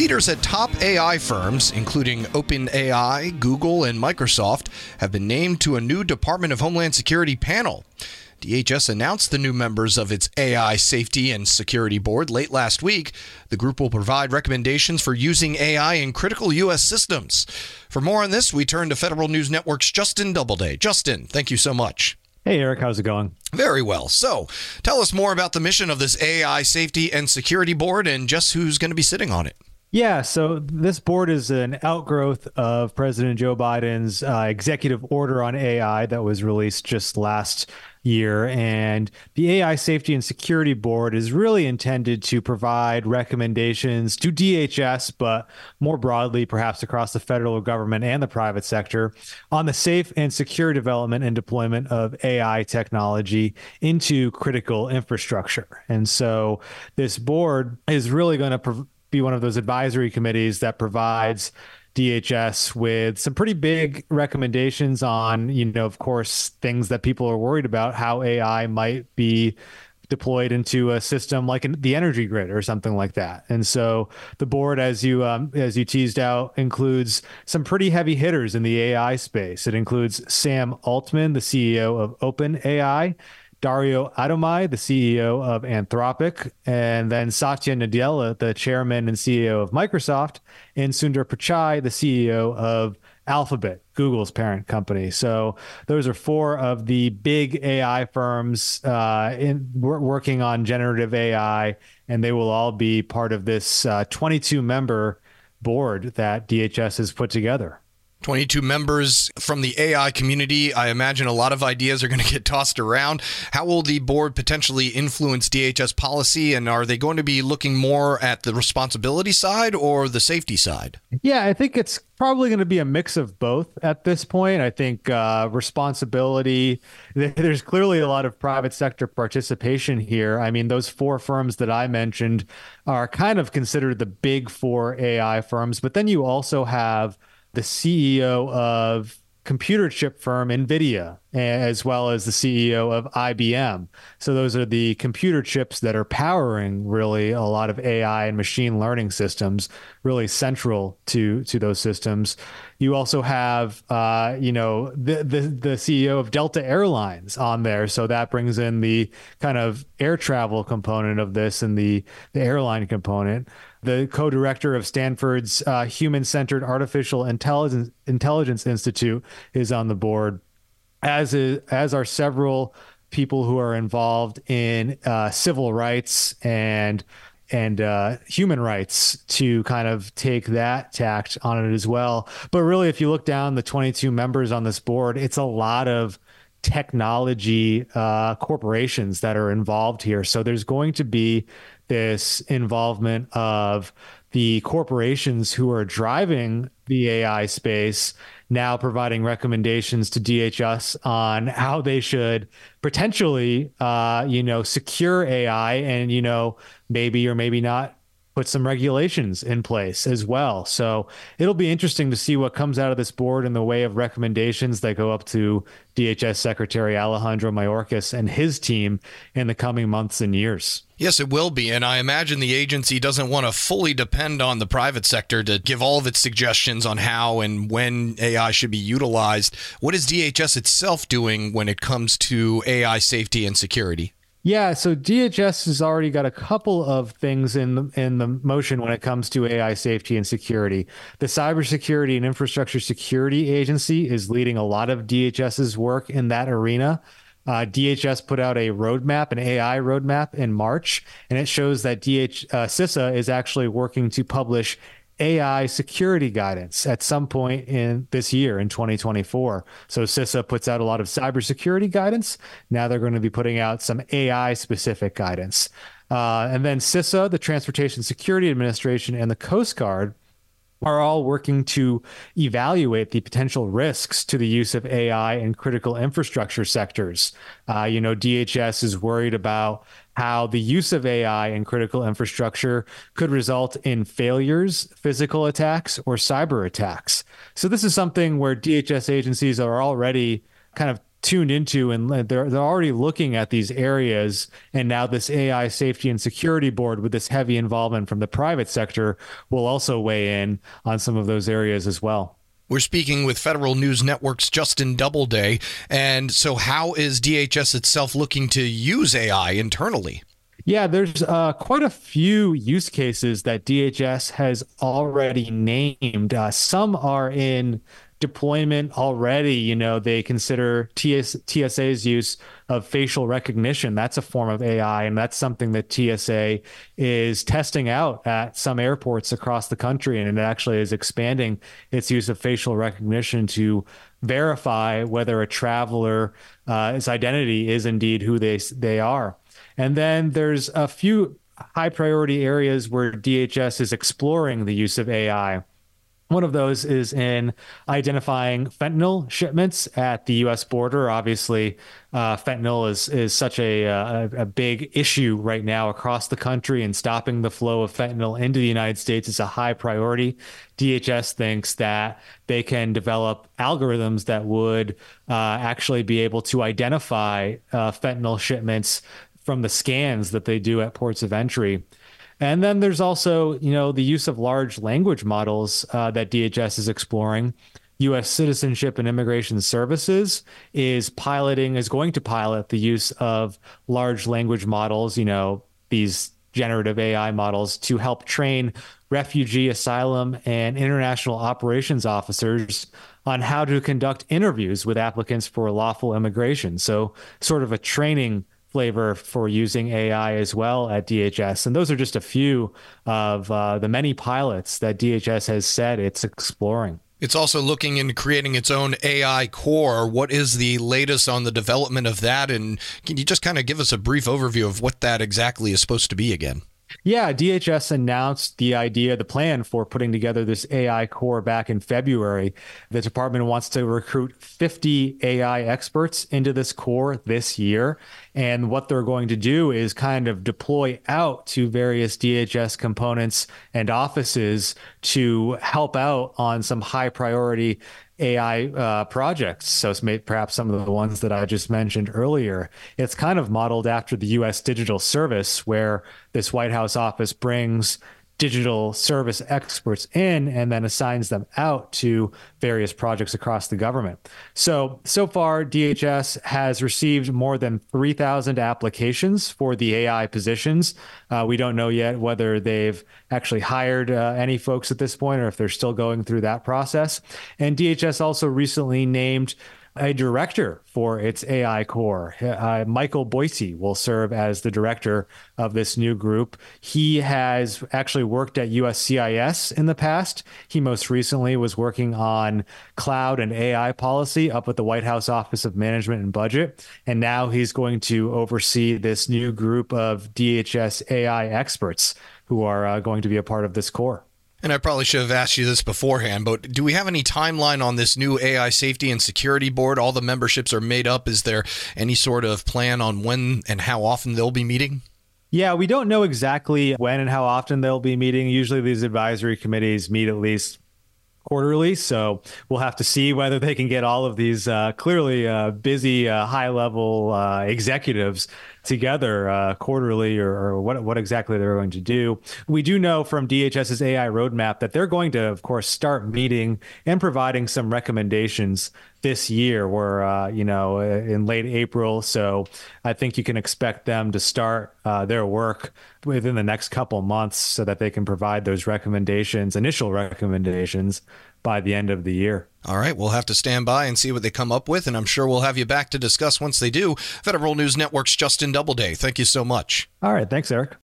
Leaders at top AI firms, including OpenAI, Google, and Microsoft, have been named to a new Department of Homeland Security panel. DHS announced the new members of its AI Safety and Security Board late last week. The group will provide recommendations for using AI in critical U.S. systems. For more on this, we turn to Federal News Network's Justin Doubleday. Justin, thank you so much. Hey, Eric, how's it going? Very well. So tell us more about the mission of this AI Safety and Security Board and just who's going to be sitting on it. Yeah, so this board is an outgrowth of President Joe Biden's executive order on AI that was released just last year. And the AI Safety and Security Board is really intended to provide recommendations to DHS, but more broadly, perhaps across the federal government and the private sector, on the safe and secure development and deployment of AI technology into critical infrastructure. And so this board is really going to be one of those advisory committees that provides DHS with some pretty big recommendations on, of course, things that people are worried about, how AI might be deployed into a system like the energy grid or something like that. And so the board, as you teased out, includes some pretty heavy hitters in the AI space. It includes Sam Altman, the CEO of OpenAI, Dario Amodei, the CEO of Anthropic, and then Satya Nadella, the chairman and CEO of Microsoft, and Sundar Pichai, the CEO of Alphabet, Google's parent company. So those are four of the big AI firms working on generative AI, and they will all be part of this 22-member board that DHS has put together. 22 members from the AI community. I imagine a lot of ideas are going to get tossed around. How will the board potentially influence DHS policy, and are they going to be looking more at the responsibility side or the safety side? Yeah, I think it's probably going to be a mix of both at this point. I think responsibility, there's clearly a lot of private sector participation here. I mean, those four firms that I mentioned are kind of considered the big four AI firms, but then you also have the CEO of computer chip firm NVIDIA, as well as the CEO of IBM. So those are the computer chips that are powering really a lot of AI and machine learning systems, really central to those systems. You also have, the CEO of Delta Airlines on there. So that brings in the kind of air travel component of this and the airline component. The co-director of Stanford's Human-Centered Artificial Intelligence Institute is on the board, as are several people who are involved in civil rights and human rights to kind of take that tact on it as well. But really, if you look down the 22 members on this board, it's a lot of technology corporations that are involved here. So there's going to be this involvement of the corporations who are driving the AI space now providing recommendations to DHS on how they should potentially, secure AI and, maybe or maybe not put some regulations in place as well. So it'll be interesting to see what comes out of this board in the way of recommendations that go up to DHS Secretary Alejandro Mayorkas and his team in the coming months and years. Yes, it will be. And I imagine the agency doesn't want to fully depend on the private sector to give all of its suggestions on how and when AI should be utilized. What is DHS itself doing when it comes to AI safety and security? Yeah, so DHS has already got a couple of things in the motion when it comes to AI safety and security. The Cybersecurity and Infrastructure Security Agency is leading a lot of DHS's work in that arena. DHS put out a roadmap, an AI roadmap in March, and it shows that CISA is actually working to publish AI security guidance at some point in this year in 2024. So CISA puts out a lot of cybersecurity guidance. Now they're going to be putting out some AI specific guidance. And then CISA, the Transportation Security Administration, and the Coast Guard are all working to evaluate the potential risks to the use of AI in critical infrastructure sectors. DHS is worried about how the use of AI in critical infrastructure could result in failures, physical attacks, or cyber attacks. So this is something where DHS agencies are already kind of tuned into, and they're already looking at these areas. And now this AI Safety and Security Board, with this heavy involvement from the private sector, will also weigh in on some of those areas as well. We're speaking with Federal News Network's Justin Doubleday. And so how is DHS itself looking to use AI internally? Yeah, there's quite a few use cases that DHS has already named. Some are in deployment already. You know, they consider TSA's use of facial recognition. That's a form of AI, and that's something that TSA is testing out at some airports across the country, and it actually is expanding its use of facial recognition to verify whether a traveler's identity is indeed who they are. And then there's a few high priority areas where DHS is exploring the use of AI. One of those is in identifying fentanyl shipments at the U.S. border. Obviously, fentanyl is such a big issue right now across the country, and stopping the flow of fentanyl into the United States is a high priority. DHS thinks that they can develop algorithms that would actually be able to identify fentanyl shipments from the scans that they do at ports of entry. And then there's also, the use of large language models that DHS is exploring. U.S. Citizenship and Immigration Services is going to pilot the use of large language models, these generative AI models, to help train refugee, asylum, and international operations officers on how to conduct interviews with applicants for lawful immigration. So sort of a training flavor for using AI as well at DHS. And those are just a few of the many pilots that DHS has said it's exploring. It's also looking into creating its own AI core. What is the latest on the development of that? And can you just kind of give us a brief overview of what that exactly is supposed to be again? Yeah, DHS announced the plan for putting together this AI core back in February. The department wants to recruit 50 AI experts into this core this year. And what they're going to do is kind of deploy out to various DHS components and offices to help out on some high priority AI projects. So it's perhaps some of the ones that I just mentioned earlier. It's kind of modeled after the U.S. Digital Service, where this White House office brings digital service experts in and then assigns them out to various projects across the government. So far, DHS has received more than 3,000 applications for the AI positions. We don't know yet whether they've actually hired any folks at this point or if they're still going through that process. And DHS also recently named a director for its AI core. Michael Boise will serve as the director of this new group. He has actually worked at USCIS in the past. He most recently was working on cloud and AI policy up at the White House Office of Management and Budget. And now he's going to oversee this new group of DHS AI experts who are going to be a part of this core. And I probably should have asked you this beforehand, but do we have any timeline on this new AI Safety and Security Board? All the memberships are made up. Is there any sort of plan on when and how often they'll be meeting? Yeah, we don't know exactly when and how often they'll be meeting. Usually these advisory committees meet at least quarterly, so we'll have to see whether they can get all of these clearly busy high-level executives together quarterly or what exactly they're going to do. We do know from DHS's AI roadmap that they're going to, of course, start meeting and providing some recommendations this year. We're, in late April, so I think you can expect them to start their work within the next couple months so that they can provide those initial recommendations, by the end of the year. All right, we'll have to stand by and see what they come up with, and I'm sure we'll have you back to discuss once they do. Federal News Network's Justin Doubleday, thank you so much. All right, thanks, Eric.